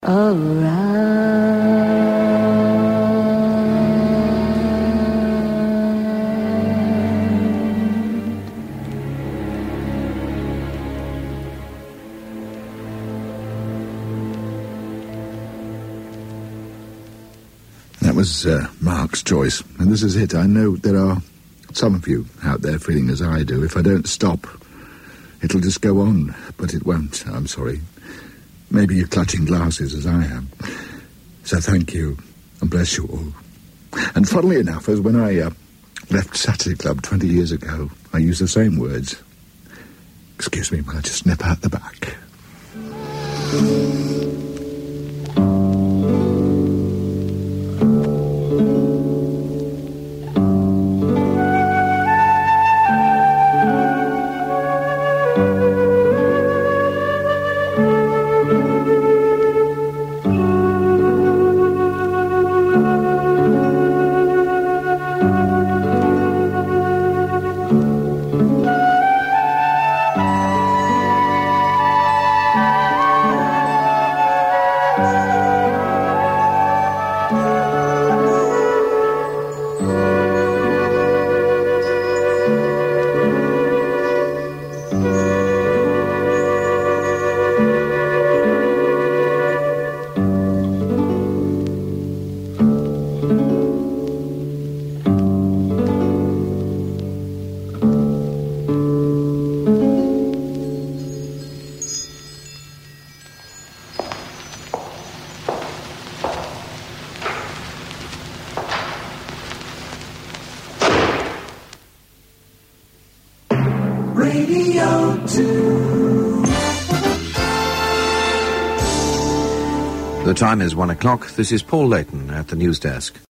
That was Mark's choice, and this is it. I know there are some of you out there feeling as I do. If I don't stop, it'll just go on, but it won't. I'm sorry. Maybe you're clutching glasses as I am. So thank you, and bless you all. And funnily enough, as when I left Saturday Club 20 years ago, I used the same words. Excuse me while I just nip out the back. Radio 2. The time is 1 o'clock. This is Paul Layton at the news desk.